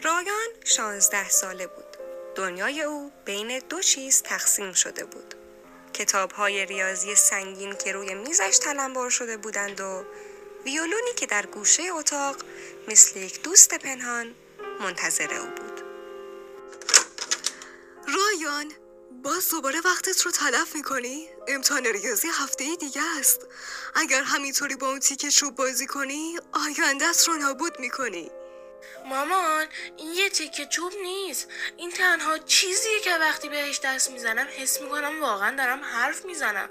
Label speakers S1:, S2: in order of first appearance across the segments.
S1: رایان 16 ساله بود. دنیای او بین دو چیز تقسیم شده بود: کتاب‌های ریاضی سنگین که روی میزش تلمبار شده بودند و ویولونی که در گوشه اتاق مثل یک دوست پنهان منتظر او بود.
S2: رایان، باز دوباره وقتت رو تلف میکنی؟ امتحان ریاضی هفته دیگه است. اگر همینطوری با اون تیکه چوب بازی کنی آینده‌ت رو نابود میکنی.
S3: مامان، این یه تیکه چوب نیست. این تنها چیزیه که وقتی بهش دست میزنم حس میکنم واقعا دارم حرف میزنم.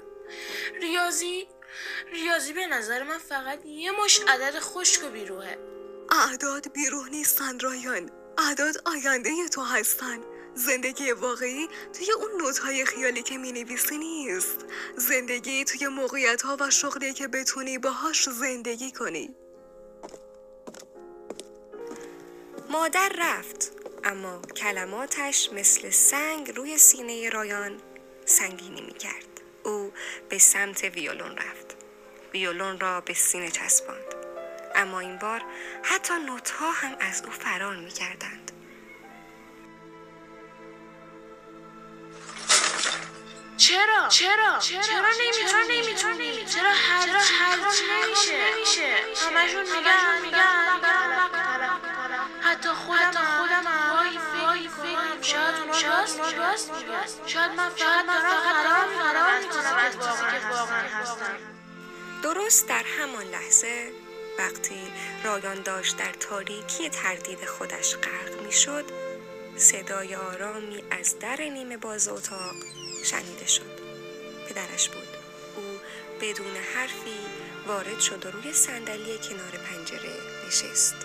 S3: ریاضی به نظر من فقط یه مش عدد خشک و بیروحه.
S2: اعداد بیروح نیستن رایان، اعداد آینده تو هستن. زندگی واقعی توی اون نوت‌های خیالی که می‌نویسی نیست. زندگی توی موقعیت‌ها و شغلی که بتونی باهاش زندگی کنی.
S1: مادر رفت، اما کلماتش مثل سنگ روی سینه رایان سنگینی می‌کرد. او به سمت ویولون رفت. ویولون را به سینه چسباند، اما این بار حتی نوت‌ها هم از او فرار می‌کردند.
S3: چرا نمیتونی؟ چرا هر نمیشه؟ همشون میگن حتی خودم وای فکر شاید اونا راست میگن. شاید من فقط فرار میکنم از چیزی که واقعا هستم.
S1: درست در همان لحظه وقتی رایان داشت در تاریکی تردید خودش غرق میشد، صدای آرامی از در نیمه باز اتاق شنیده شد. پدرش بود. او بدون حرفی وارد شد و روی صندلی کنار پنجره نشست.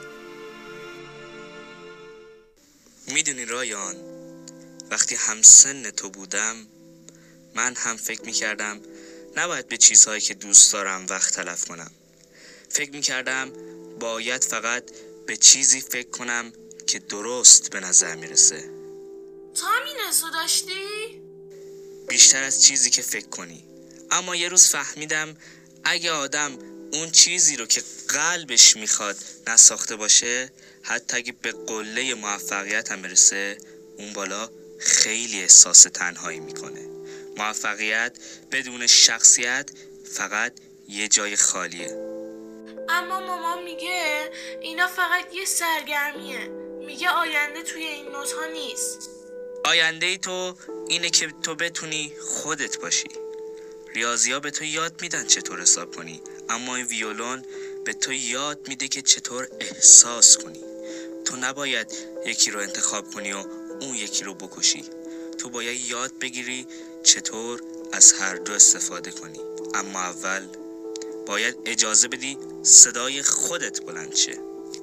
S4: میدونی رایان، وقتی همسن تو بودم من هم فکر میکردم نباید به چیزهایی که دوست دارم وقت تلف کنم. فکر میکردم باید فقط به چیزی فکر کنم که درست به نظر میرسه.
S3: تو همین حسو داشتی؟
S4: بیشتر از چیزی که فکر کنی. اما یه روز فهمیدم اگه آدم اون چیزی رو که قلبش میخواد نساخته باشه، حتی اگه به قله موفقیت هم برسه، اون بالا خیلی احساس تنهایی میکنه. موفقیت بدون شخصیت فقط یه جای خالیه.
S3: اما مامان میگه اینا فقط یه سرگرمیه. میگه آینده توی این نوت‌ها نیست.
S4: آینده ای تو اینه که تو بتونی خودت باشی. ریاضی‌ها به تو یاد میدن چطور حساب کنی، اما این ویولون به تو یاد میده که چطور احساس کنی. تو نباید یکی رو انتخاب کنی و اون یکی رو بکشی. تو باید یاد بگیری چطور از هر دو استفاده کنی. اما اول باید اجازه بدی صدای خودت بلند شه.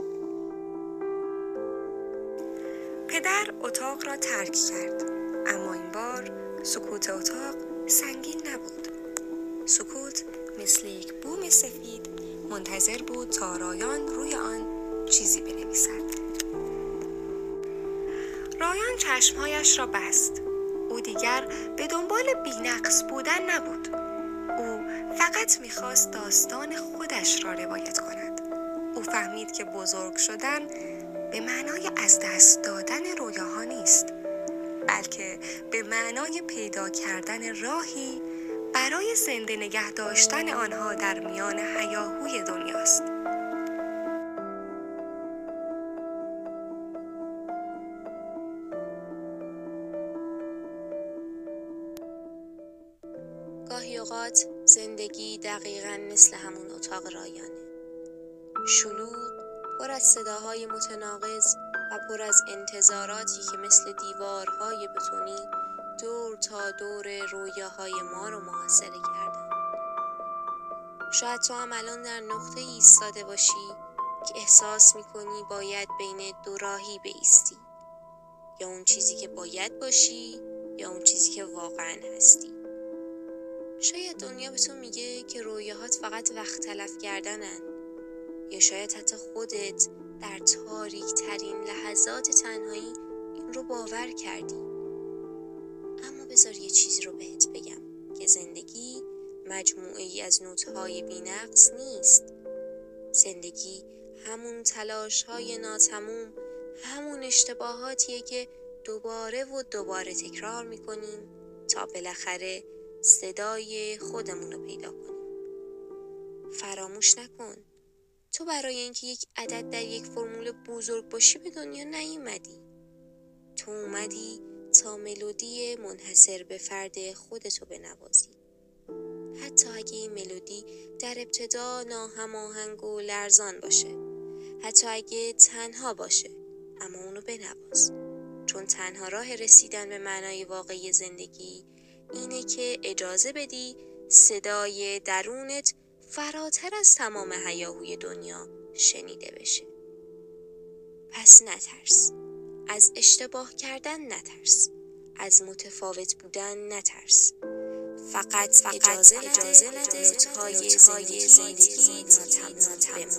S1: پدر اتاق را ترک کرد، اما این بار سکوت اتاق سنگین نبود. سکوت مثل یک بوم سفید منتظر بود تا رایان روی آن چیزی بنویسد. رایان چشمهایش را بست. او دیگر به دنبال بی‌نقص بودن نبود. او فقط می‌خواست داستان خودش را روایت کند. او فهمید که بزرگ شدن به معنای از دست دادن رویاها نیست، بلکه به معنای پیدا کردن راهی برای زنده نگه داشتن آنها در میان هیاهوی دنیاست.
S5: گاهی اوقات زندگی دقیقاً مثل همون اتاق رایانه. شلوغ، پر از صداهای متناقض و پر از انتظاراتی که مثل دیوارهای بتونی دور تا دور رویاهای ما رو محاصره کردن. شاید تو هم الان در نقطه ایستاده باشی که احساس میکنی باید بین دو راهی بایستی، یا اون چیزی که باید باشی یا اون چیزی که واقعاً هستی. شاید دنیا به تو میگه که رویاهات فقط وقت تلف کردنن، یا شاید حتی خودت در تاریک ترین لحظات تنهایی این رو باور کردی. اما بذار یه چیزی رو بهت بگم که زندگی مجموعه ای از نوت‌های بی‌نقص نیست. زندگی همون تلاش‌های ناتموم همون اشتباهاتیه که دوباره و دوباره تکرار میکنیم تا بالاخره صدای خودمون رو پیدا کنیم. فراموش نکن تو برای اینکه یک عدد در یک فرمول بزرگ باشی به دنیا نیومدی. تو اومدی تا ملودی منحصر به فرد خودتو بنوازی. حتی اگه این ملودی در ابتدا ناهماهنگ و لرزان باشه، حتی اگه تنها باشه، اما اونو بنواز. چون تنها راه رسیدن به معنای واقعی زندگی اینه که اجازه بدی صدای درونت فراتر از تمام هیاهوی دنیا شنیده بشه. پس نترس، از اشتباه کردن نترس، از متفاوت بودن نترس. فقط اجازه نده نوت‌های زندگی ناتمام